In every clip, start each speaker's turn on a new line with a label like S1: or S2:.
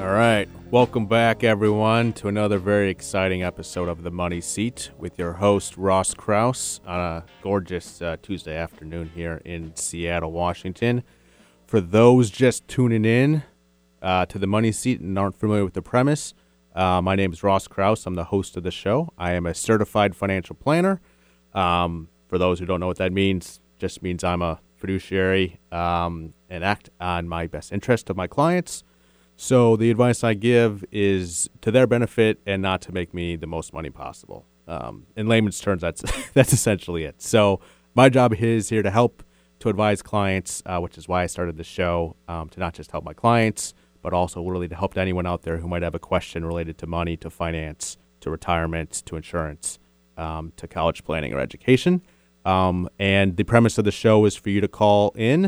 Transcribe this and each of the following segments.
S1: All right. Welcome back, everyone, to another very exciting episode of The Money Seat with your host, Ross Kraus, on a gorgeous Tuesday afternoon here in Seattle, Washington. For those just tuning in to The Money Seat and aren't familiar with the premise, my name is Ross Kraus. I'm the host of the show. I am a certified financial planner. For those who don't know what that means, just means I'm a fiduciary and act on my best interest of my clients. So the advice I give is to their benefit and not to make me the most money possible. In layman's terms, that's essentially it. So my job is here to help, to advise clients, which is why I started the show, to not just help my clients, but also really to help anyone out there who might have a question related to money, to finance, to retirement, to insurance, to college planning or education. And the premise of the show is for you to call in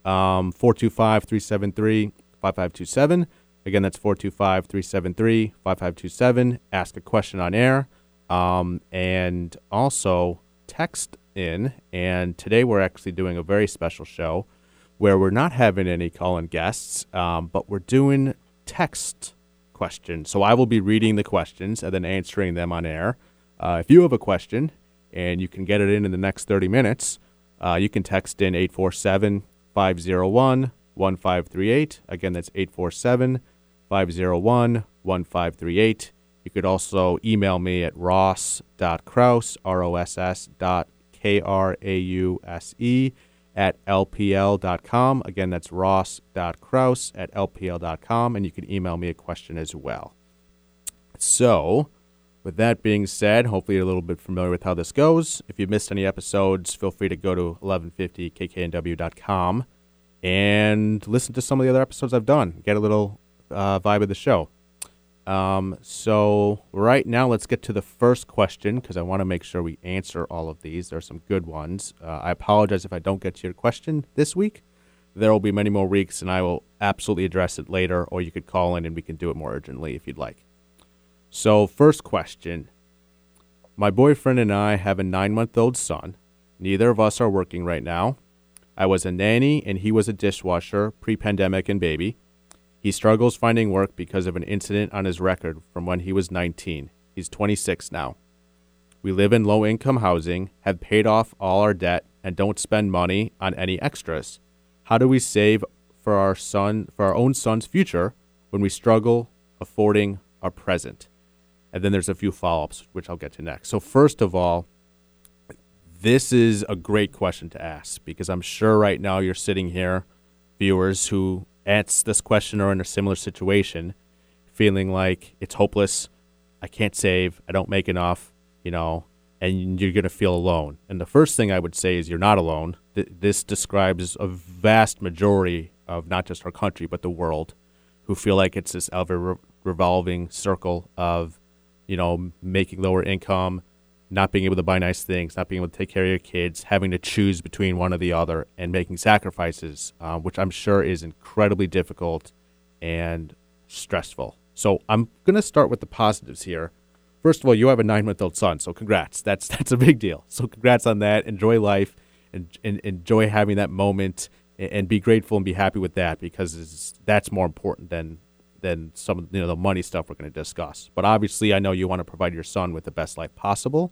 S1: 425-373-5527. Again, that's 425-373-5527. Ask a question on air, and also text in. And today we're actually doing a very special show where we're not having any call-in guests, but we're doing text questions. So I will be reading the questions and then answering them on air. If you have a question and you can get it in the next 30 minutes, you can text in 847-501-1538. Again, that's 847-501-1538. You could also email me at ross.krause, ross.krause, at lpl.com. Again, that's ross.krause at lpl.com, and you can email me a question as well. So, with that being said, hopefully you're a little bit familiar with how this goes. If you missed any episodes, feel free to go to 1150kknw.com and listen to some of the other episodes I've done. Get a little vibe of the show. So right now, let's get to the first question because I want to make sure we answer all of these. There are some good ones. I apologize if I don't get to your question this week. There will be many more weeks, and I will absolutely address it later, or you could call in and we can do it more urgently if you'd like. So first question. My boyfriend and I have a 9-month-old son. Neither of us are working right now. I was a nanny and he was a dishwasher pre-pandemic and baby. He struggles finding work because of an incident on his record from when he was 19. He's 26 now. We live in low-income housing, have paid off all our debt, and don't spend money on any extras. How do we save for our own son's future when we struggle affording our present? And then there's a few follow-ups, which I'll get to next. So first of all, this is a great question to ask because I'm sure right now you're sitting here, viewers who ask this question or in a similar situation, feeling like it's hopeless, I can't save, I don't make enough, and you're going to feel alone. And the first thing I would say is you're not alone. This describes a vast majority of not just our country, but the world, who feel like it's this ever-revolving circle of, making lower income, not being able to buy nice things, not being able to take care of your kids, having to choose between one or the other, and making sacrifices, which I'm sure is incredibly difficult and stressful. So I'm going to start with the positives here. First of all, you have a 9-month-old son, so congrats. That's a big deal. So congrats on that. Enjoy life and enjoy having that moment and be grateful and be happy with that because that's more important than some of the money stuff we're going to discuss. But obviously, I know you want to provide your son with the best life possible.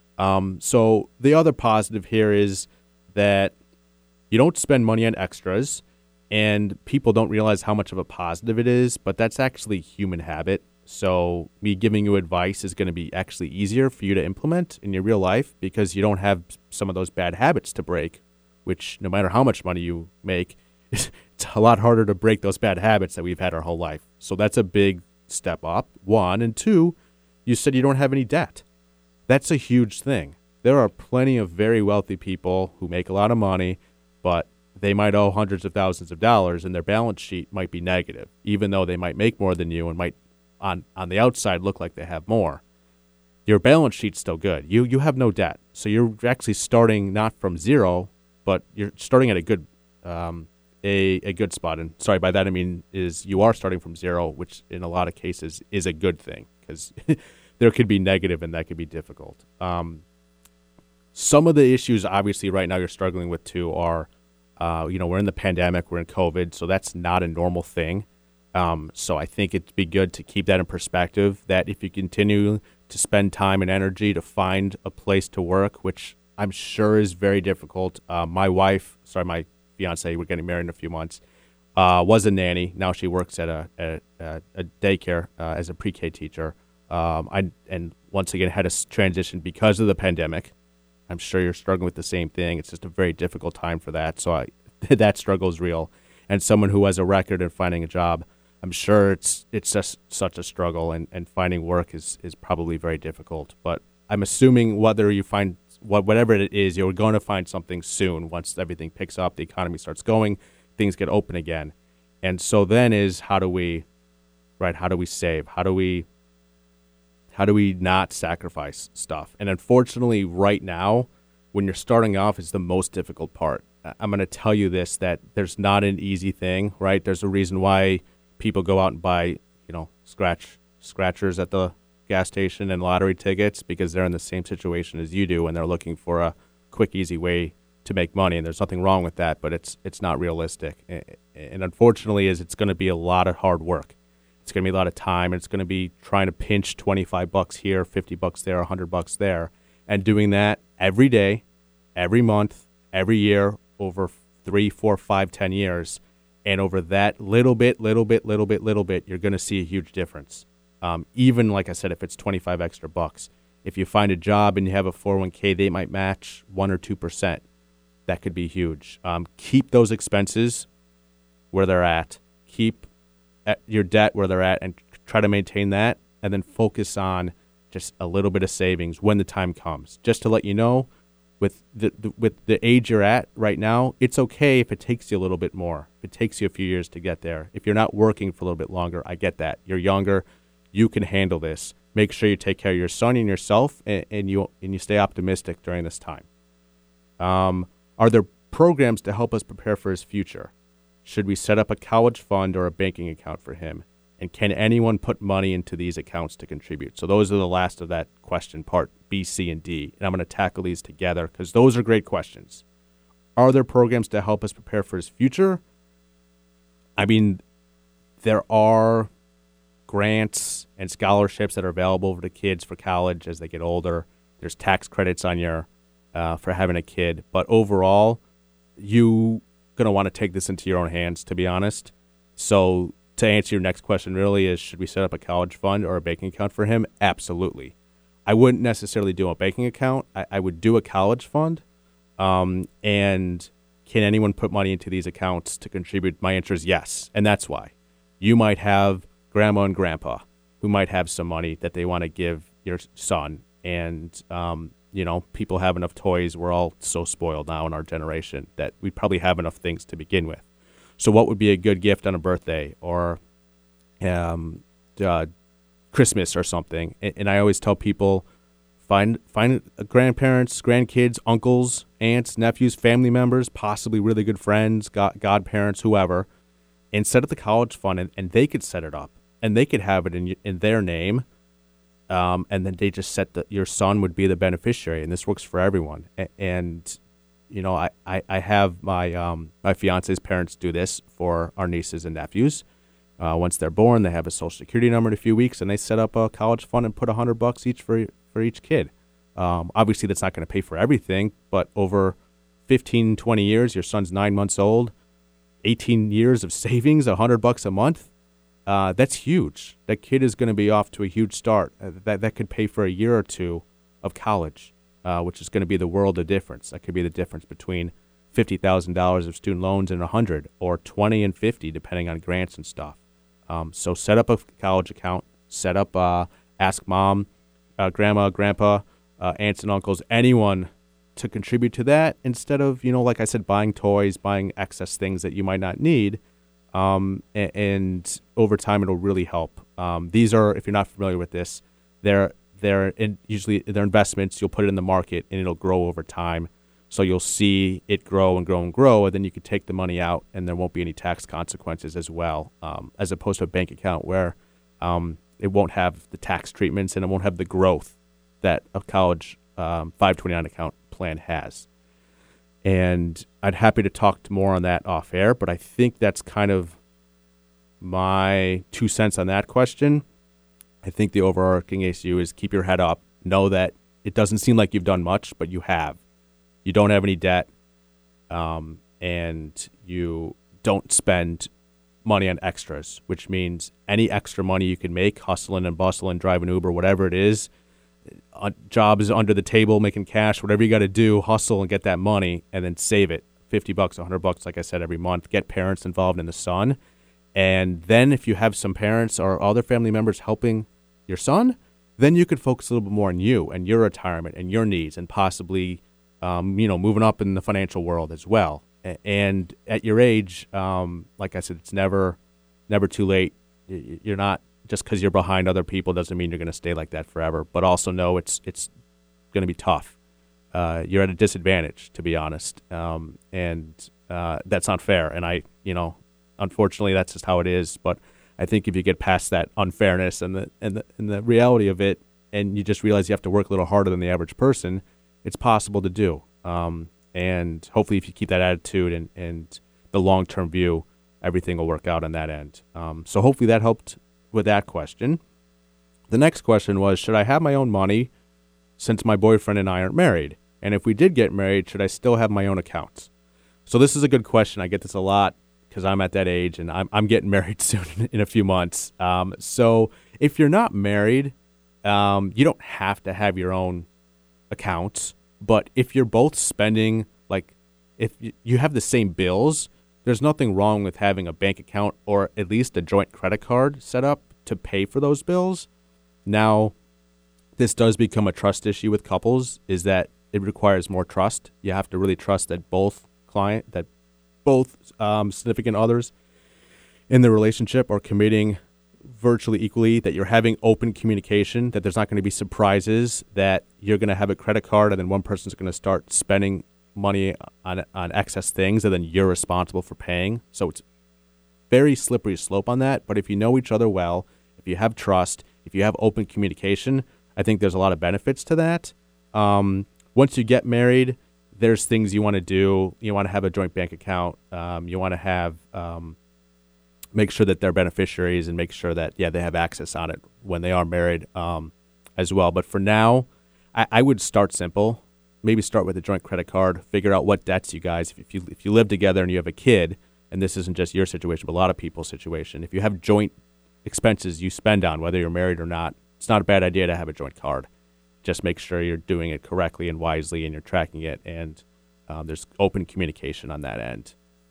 S1: So the other positive here is that you don't spend money on extras, and people don't realize how much of a positive it is, but that's actually human habit. So me giving you advice is going to be actually easier for you to implement in your real life because you don't have some of those bad habits to break, which no matter how much money you make, it's a lot harder to break those bad habits that we've had our whole life. So that's a big step up, one. And two, you said you don't have any debt. That's a huge thing. There are plenty of very wealthy people who make a lot of money, but they might owe hundreds of thousands of dollars and their balance sheet might be negative, even though they might make more than you and might on the outside look like they have more. Your balance sheet's still good. You have no debt. So you're actually starting not from zero, but you're starting at a good a good spot. And sorry, by that I mean is you are starting from zero, which in a lot of cases is a good thing because there could be negative and that could be difficult. Some of the issues obviously right now you're struggling with too are, we're in the pandemic, we're in COVID, so that's not a normal thing. So I think it'd be good to keep that in perspective, that if you continue to spend time and energy to find a place to work, which I'm sure is very difficult. My fiance, we're getting married in a few months, was a nanny. Now she works at a daycare as a pre-K teacher. And once again had to transition because of the pandemic. I'm sure you're struggling with the same thing. It's just a very difficult time for that. So that struggle is real. And someone who has a record in finding a job, I'm sure it's just such a struggle, and finding work is probably very difficult. But I'm assuming whether you find whatever it is, you're going to find something soon once everything picks up, the economy starts going, things get open again. And so then is how do we save? How do we not sacrifice stuff? And unfortunately, right now, when you're starting off, is the most difficult part. I'm going to tell you this, that there's not an easy thing, right? There's a reason why people go out and buy, scratchers at the gas station and lottery tickets, because they're in the same situation as you do, and they're looking for a quick, easy way to make money. And there's nothing wrong with that, but it's not realistic. And unfortunately, it's going to be a lot of hard work. It's going to be a lot of time, and it's going to be trying to pinch $25 here, $50 there, $100 there, and doing that every day, every month, every year, over 3, 4, 5, 10 years. And over that little bit, you're going to see a huge difference. Even, like I said, if it's 25 extra bucks. If you find a job and you have a 401k, they might match 1 or 2%. That could be huge. Keep those expenses where they're at. Keep your debt where they're at, and try to maintain that, and then focus on just a little bit of savings when the time comes. Just to let you know, with the age you're at right now, it's okay if it takes you a little bit more. If it takes you a few years to get there. If you're not working for a little bit longer, I get that. You're younger. You can handle this. Make sure you take care of your son and yourself, and you stay optimistic during this time. Are there programs to help us prepare for his future? Should we set up a college fund or a banking account for him? And can anyone put money into these accounts to contribute? So those are the last of that question, part B, C, and D. And I'm going to tackle these together because those are great questions. Are there programs to help us prepare for his future? I mean, there are grants and scholarships that are available for the kids for college as they get older. There's tax credits on your for having a kid. But overall, you going to want to take this into your own hands, to be honest. So to answer your next question really is, should we set up a college fund or a banking account for him? Absolutely. I wouldn't necessarily do a banking account. I would do a college fund. And can anyone put money into these accounts to contribute? My answer is yes. And that's why. You might have grandma and grandpa who might have some money that they want to give your son. And, people have enough toys. We're all so spoiled now in our generation that we probably have enough things to begin with. So what would be a good gift on a birthday or Christmas or something? And I always tell people, find grandparents, grandkids, uncles, aunts, nephews, family members, possibly really good friends, godparents, whoever, and set up the college fund, and they could set it up, and they could have it in their name, and then they just your son would be the beneficiary, and this works for everyone. And I have my fiance's parents do this for our nieces and nephews. Once they're born, they have a Social Security number in a few weeks, and they set up a college fund and put $100 each for each kid. Obviously, that's not going to pay for everything, but over 15, 20 years, your son's 9 months old, 18 years of savings, $100 a month. That's huge. That kid is going to be off to a huge start. That could pay for a year or two of college. Which is going to be the world of difference. That could be the difference between $50,000 of student loans and 100, or 20 and 50, depending on grants and stuff. So set up a college account. Set up, ask mom, grandma, grandpa, aunts and uncles, anyone to contribute to that instead of, like I said, buying toys, buying excess things that you might not need. And over time, it'll really help. These are, if you're not familiar with this, usually they're investments. You'll put it in the market and it'll grow over time. So you'll see it grow and grow and grow, and then you can take the money out and there won't be any tax consequences as well, as opposed to a bank account where it won't have the tax treatments and it won't have the growth that a college 529 account plan has. And I'd happy to talk more on that off air, but I think that's kind of my 2 cents on that question, I think the overarching issue is keep your head up. Know that it doesn't seem like you've done much, but you have. You don't have any debt, and you don't spend money on extras, which means any extra money you can make, hustling and bustling, driving Uber, whatever it is, jobs under the table, making cash, whatever you got to do, hustle and get that money and then save it, $50, $100, like I said, every month. Get parents involved in the son. And then if you have some parents or other family members helping your son, then you could focus a little bit more on you and your retirement and your needs and possibly, moving up in the financial world as well. And at your age, like I said, it's never too late. You're not, just because you're behind other people doesn't mean you're going to stay like that forever. But also know it's going to be tough. You're at a disadvantage, to be honest, and that's not fair. And unfortunately, that's just how it is. But I think if you get past that unfairness and the reality of it, and you just realize you have to work a little harder than the average person, it's possible to do. And hopefully, if you keep that attitude and the long-term view, everything will work out on that end. So hopefully that helped with that question. The next question was, should I have my own money since my boyfriend and I aren't married? And if we did get married, should I still have my own accounts? So this is a good question. I get this a lot because I'm at that age and I'm getting married soon in a few months. So if you're not married, you don't have to have your own accounts. But if you're both spending, like if you have the same bills, there's nothing wrong with having a bank account or at least a joint credit card set up to pay for those bills. Now, this does become a trust issue with couples, is that it requires more trust. You have to really trust that both significant others in the relationship are committing virtually equally, that you're having open communication, that there's not going to be surprises, that you're going to have a credit card and then one person's going to start spending money on excess things and then you're responsible for paying. So it's very slippery slope on that. But if you know each other well, if you have trust, if you have open communication, I think there's a lot of benefits to that. Once you get married, there's things you want to do. You want to have a joint bank account. You want to have make sure that they're beneficiaries and make sure that, they have access on it when they are married as well. But for now, I would start simple. Maybe start with a joint credit card. Figure out what debts you guys, if you live together and you have a kid, and this isn't just your situation, but a lot of people's situation, if you have joint expenses you spend on, whether you're married or not, it's not a bad idea to have a joint card. Just make sure you're doing it correctly and wisely and you're tracking it, and there's open communication on that end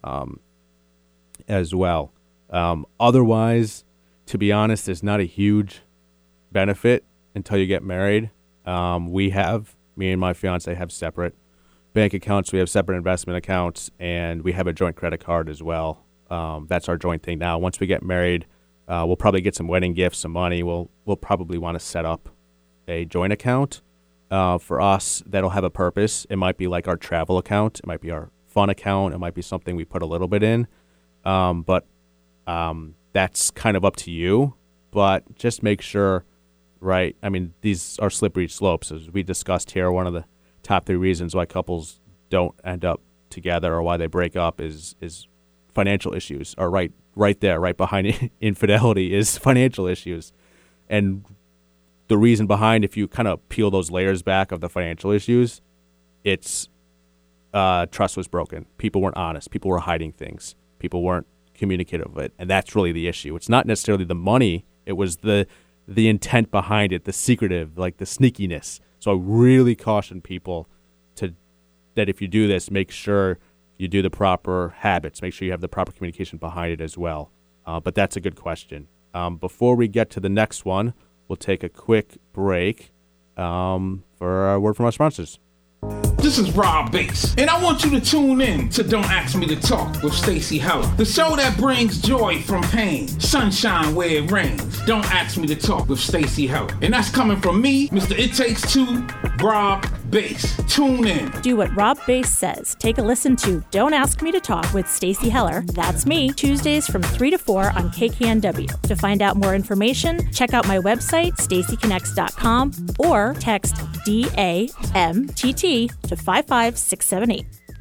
S1: as well. Otherwise, to be honest, there's not a huge benefit until you get married. Me and my fiance have separate bank accounts. We have separate investment accounts, and we have a joint credit card as well. That's our joint thing now. Once we get married, we'll probably get some wedding gifts, some money. We'll probably want to set up a joint account for us that'll have a purpose. It might be like our travel account. It might be our fun account. It might be something we put a little bit in. But that's kind of up to you. But just make sure, right? I mean, these are slippery slopes. As we discussed here, one of the top 3 reasons why couples don't end up together or why they break up is financial issues. Or right there, right behind infidelity is financial issues. And the reason behind, if you kind of peel those layers back of the financial issues, it's trust was broken. People weren't honest. People were hiding things. People weren't communicative of it. And that's really the issue. It's not necessarily the money. It was the intent behind it, the secretive, like the sneakiness. So I really caution people that if you do this, make sure you do the proper habits. Make sure you have the proper communication behind it as well. But that's a good question. Before we get to the next one, we'll take a quick break for a word from our sponsors.
S2: This is Rob Bass, and I want you to tune in to Don't Ask Me to Talk with Stacey Heller, the show that brings joy from pain, sunshine where it rains. Don't Ask Me to Talk with Stacey Heller, and that's coming from me, Mr. It Takes Two, Rob Bass. Tune in.
S3: Do what Rob Bass says. Take a listen to Don't Ask Me to Talk with Stacey Heller. That's me, Tuesdays from 3 to 4 on KKNW. To find out more information, check out my website, staceyconnects.com, or text DAMTT to 55678.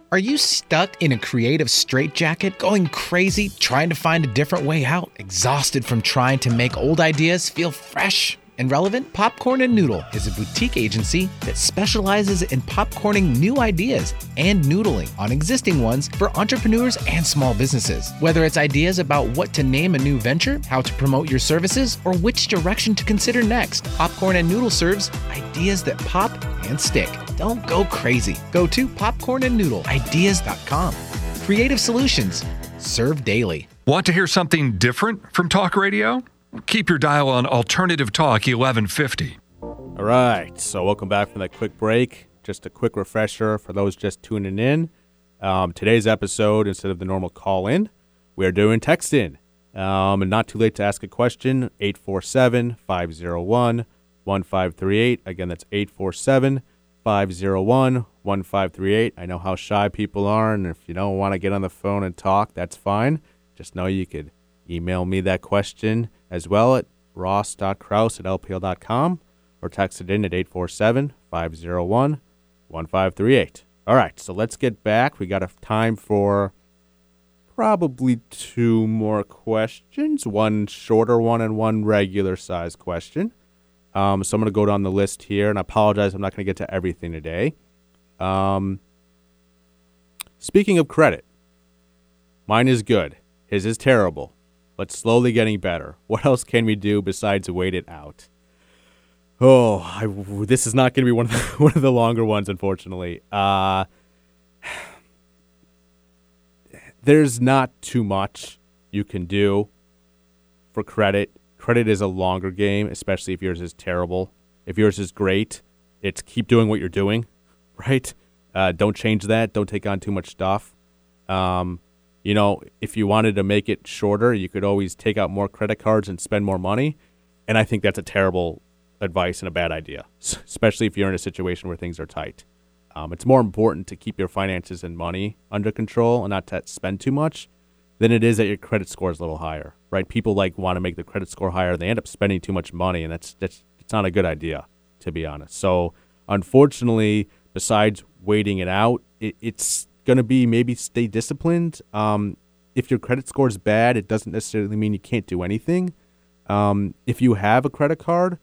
S4: Are you stuck in a creative straitjacket, going crazy, trying to find a different way out? Exhausted from trying to make old ideas feel fresh and relevant? Popcorn and Noodle is a boutique agency that specializes in popcorning new ideas and noodling on existing ones for entrepreneurs and small businesses. Whether it's ideas about what to name a new venture, how to promote your services, or which direction to consider next, Popcorn and Noodle serves ideas that pop and stick. Don't go crazy. Go to popcornandnoodleideas.com. Creative solutions. Serve daily.
S5: Want to hear something different from talk radio? Keep your dial on Alternative Talk 1150.
S1: All right, so welcome back from that quick break. Just a quick refresher for those just tuning in. Today's episode, instead of the normal call-in, we are doing text-in. And not too late to ask a question, 847-501-1538. Again, that's 847-501-1538. I know how shy people are, and if you don't want to get on the phone and talk, that's fine. Just know you could email me that question as well at ross.kraus@lpl.com or text it in at 847-501-1538. All right, so let's get back. We got time for probably two more questions, one shorter one and one regular size question. So I'm going to go down the list here, and I apologize, I'm not going to get to everything today. Speaking of credit, mine is good. His is terrible, but slowly getting better. What else can we do besides wait it out? This is not going to be one of the longer ones, unfortunately. There's not too much you can do for credit. Credit is a longer game, especially if yours is terrible. If yours is great, it's keep doing what you're doing, right? Don't change that. Don't take on too much stuff. If you wanted to make it shorter, you could always take out more credit cards and spend more money. And I think that's a terrible advice and a bad idea, especially if you're in a situation where things are tight. It's more important to keep your finances and money under control and not to spend too much than it is that your credit score is a little higher, right? People want to make the credit score higher. They end up spending too much money, and it's not a good idea, to be honest. So unfortunately, besides waiting it out, it's going to be maybe stay disciplined. If your credit score is bad, it doesn't necessarily mean you can't do anything. If you have a credit card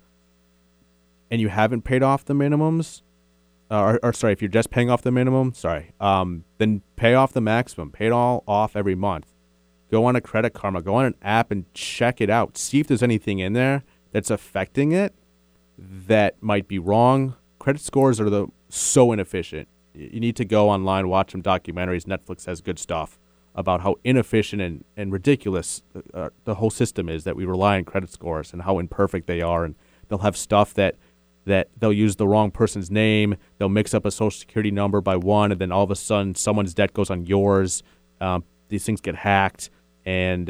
S1: and you haven't paid off the minimums, if you're just paying off the minimum, then pay off the maximum. Pay it all off every month. Go on a Credit Karma. Go on an app and check it out. See if there's anything in there that's affecting it that might be wrong. Credit scores are so inefficient. You need to go online, watch some documentaries. Netflix has good stuff about how inefficient and ridiculous the whole system is that we rely on credit scores and how imperfect they are. And they'll have stuff that they'll use the wrong person's name. They'll mix up a social security number by one, and then all of a sudden someone's debt goes on yours. These things get hacked, and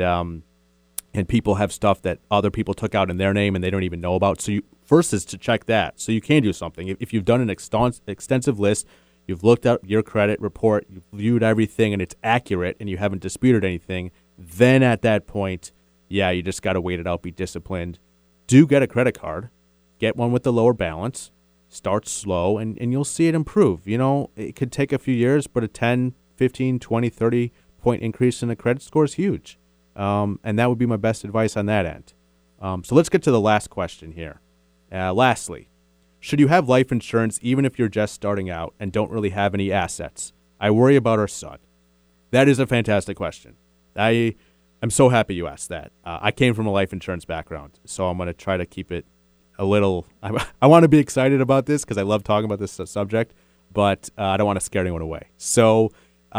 S1: people have stuff that other people took out in their name and they don't even know about. So first is to check that. So you can do something. If you've done an extensive list, you've looked at your credit report, you've viewed everything, and it's accurate, and you haven't disputed anything, then at that point, you just got to wait it out, be disciplined. Do get a credit card. Get one with the lower balance. Start slow, and you'll see it improve. It could take a few years, but a 10, 15, 20, 30-point increase in the credit score is huge. And that would be my best advice on that end. So let's get to the last question here. Lastly, should you have life insurance even if you're just starting out and don't really have any assets? I worry about our son. That is a fantastic question. I'm so happy you asked that. I came from a life insurance background, so I'm going to try to keep it a little. I want to be excited about this because I love talking about this subject, but I don't want to scare anyone away. So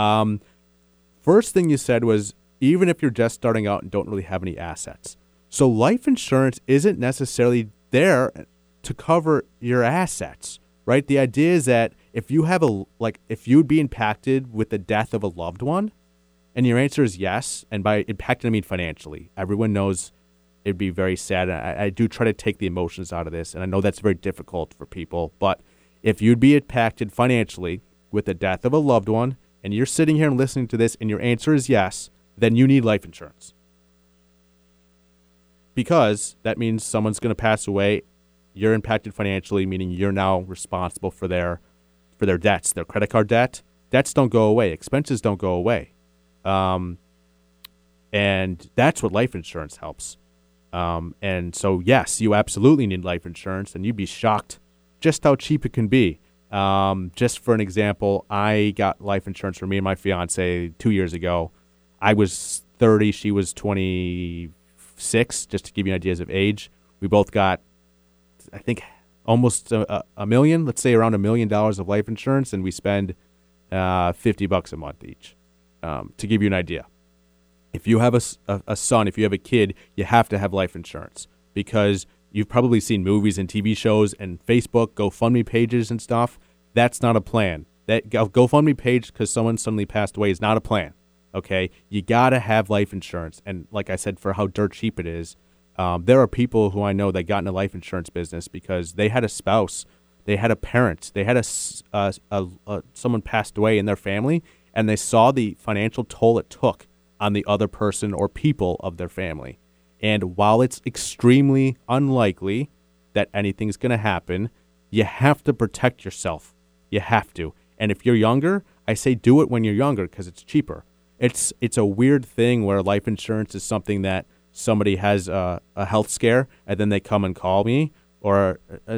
S1: first thing you said was even if you're just starting out and don't really have any assets. So life insurance isn't necessarily there to cover your assets, right? The idea is that if you have if you'd be impacted with the death of a loved one, and your answer is yes, and by impacted I mean financially. Everyone knows it'd be very sad. I do try to take the emotions out of this, and I know that's very difficult for people, but if you'd be impacted financially with the death of a loved one, and you're sitting here and listening to this, and your answer is yes, then you need life insurance. Because that means someone's going to pass away. You're impacted financially, meaning you're now responsible for their debts, their credit card debt, debts don't go away. Expenses don't go away. And that's what life insurance helps. And so, yes, you absolutely need life insurance, and you'd be shocked just how cheap it can be. Just for an example, I got life insurance for me and my fiance 2 years ago. I was 30, she was 26, just to give you ideas of age. We both got, I think, almost a million, let's say around $1 million of life insurance, and we spend $50 a month each, to give you an idea. If you have a son, if you have a kid, you have to have life insurance, because you've probably seen movies and TV shows and Facebook, GoFundMe pages and stuff. That's not a plan. That GoFundMe page because someone suddenly passed away is not a plan, okay? You got to have life insurance. And like I said, for how dirt cheap it is, there are people who I know that got in the life insurance business because they had a spouse, they had a parent, they had someone passed away in their family, and they saw the financial toll it took on the other person or people of their family. And while it's extremely unlikely that anything's going to happen, you have to protect yourself. You have to. And if you're younger, I say do it when you're younger because it's cheaper. It's a weird thing where life insurance is something that somebody has a health scare and then they come and call me or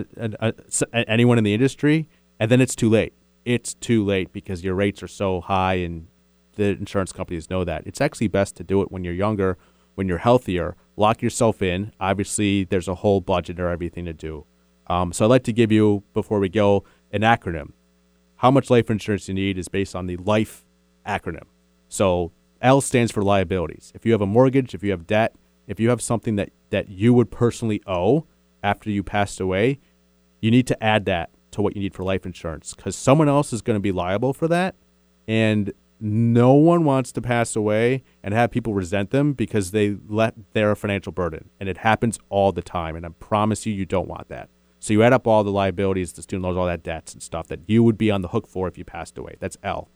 S1: anyone in the industry, and then it's too late. It's too late because your rates are so high and the insurance companies know that. It's actually best to do it when you're younger, when you're healthier. Lock yourself in. Obviously, there's a whole budget or everything to do. So I'd like to give you, before we go, an acronym. How much life insurance you need is based on the LIFE acronym. So L stands for liabilities. If you have a mortgage, if you have debt, if you have something that you would personally owe after you passed away, you need to add that to what you need for life insurance because someone else is going to be liable for that. And no one wants to pass away and have people resent them because they're a financial burden. And it happens all the time. And I promise you don't want that. So you add up all the liabilities, the student loans, all that debts and stuff that you would be on the hook for if you passed away. That's L.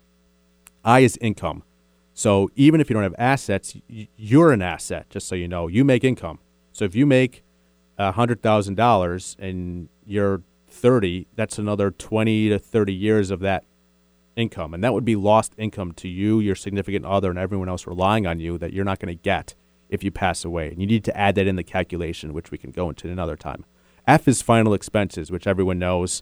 S1: I is income. So even if you don't have assets, you're an asset, just so you know. You make income. So if you make $100,000 and you're 30, that's another 20 to 30 years of that income, and that would be lost income to you, your significant other, and everyone else relying on you that you're not going to get if you pass away. And you need to add that in the calculation, which we can go into another time. F is final expenses, which everyone knows,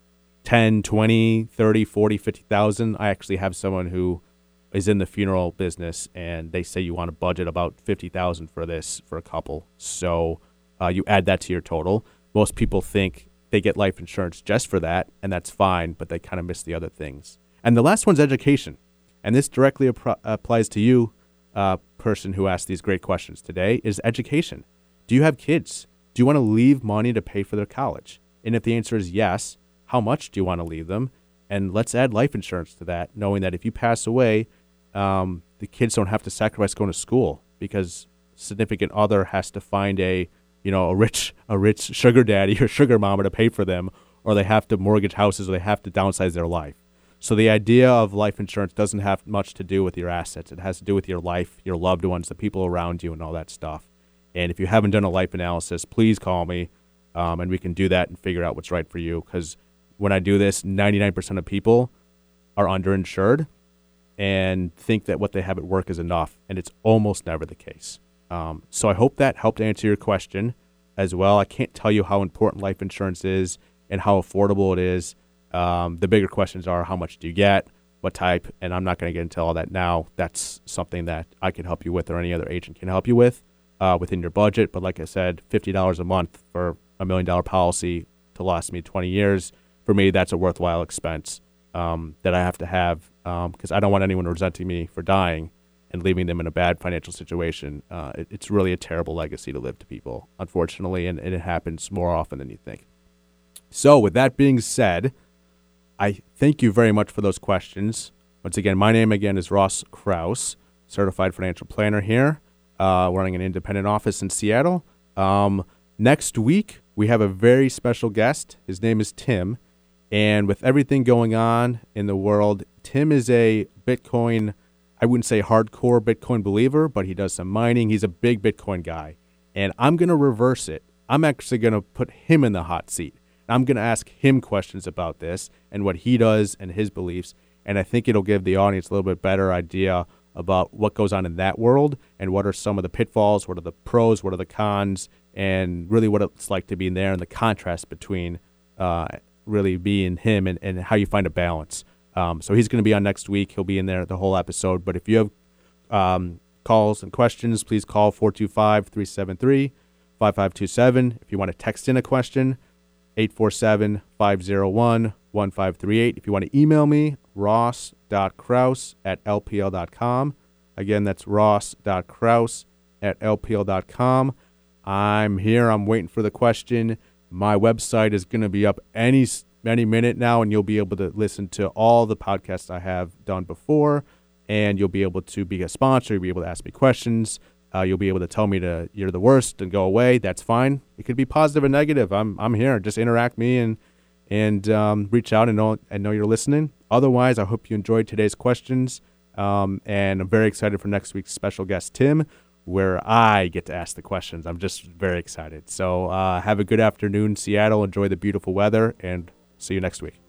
S1: 10, 20, 30, 40, 50,000. I actually have someone who is in the funeral business, and they say you want to budget about 50,000 for this for a couple. So you add that to your total. Most people think they get life insurance just for that, and that's fine, but they kind of miss the other things. And the last one's education. And this directly applies to you, person who asked these great questions today, is education. Do you have kids? Do you want to leave money to pay for their college? And if the answer is yes, how much do you want to leave them? And let's add life insurance to that, knowing that if you pass away, the kids don't have to sacrifice going to school because significant other has to find a rich sugar daddy or sugar mama to pay for them, or they have to mortgage houses, or they have to downsize their life. So the idea of life insurance doesn't have much to do with your assets. It has to do with your life, your loved ones, the people around you, and all that stuff. And if you haven't done a life analysis, please call me, and we can do that and figure out what's right for you. Because when I do this, 99% of people are underinsured and think that what they have at work is enough, and it's almost never the case. So I hope that helped answer your question as well. I can't tell you how important life insurance is and how affordable it is. The bigger questions are how much do you get, what type, and I'm not going to get into all that now. That's something that I can help you with or any other agent can help you with within your budget. But like I said, $50 a month for $1 million policy to last me 20 years, for me, that's a worthwhile expense that I have to have because I don't want anyone resenting me for dying and leaving them in a bad financial situation. It's really a terrible legacy to live to people, unfortunately, and it happens more often than you think. So with that being said, I thank you very much for those questions. Once again, my name again is Ross Kraus, certified financial planner here, running an independent office in Seattle. Next week, we have a very special guest. His name is Tim. And with everything going on in the world, Tim is a Bitcoin, I wouldn't say hardcore Bitcoin believer, but he does some mining. He's a big Bitcoin guy. And I'm going to reverse it. I'm actually going to put him in the hot seat. I'm going to ask him questions about this and what he does and his beliefs. And I think it'll give the audience a little bit better idea about what goes on in that world and what are some of the pitfalls, what are the pros, what are the cons, and really what it's like to be in there and the contrast between really being him and how you find a balance. So he's going to be on next week. He'll be in there the whole episode. But if you have calls and questions, please call 425-373-5527. If you want to text in a question, 847-501-1538. If you want to email me, ross.kraus@lpl.com. Again, that's ross.kraus@lpl.com. I'm here. I'm waiting for the question. My website is going to be up any minute now, and you'll be able to listen to all the podcasts I have done before, and you'll be able to be a sponsor. You'll be able to ask me questions. You'll be able to tell me you're the worst and go away. That's fine. It could be positive or negative. I'm here. Just interact me and reach out and know you're listening. Otherwise, I hope you enjoyed today's questions, and I'm very excited for next week's special guest, Tim, where I get to ask the questions. I'm just very excited. So have a good afternoon, Seattle. Enjoy the beautiful weather, and see you next week.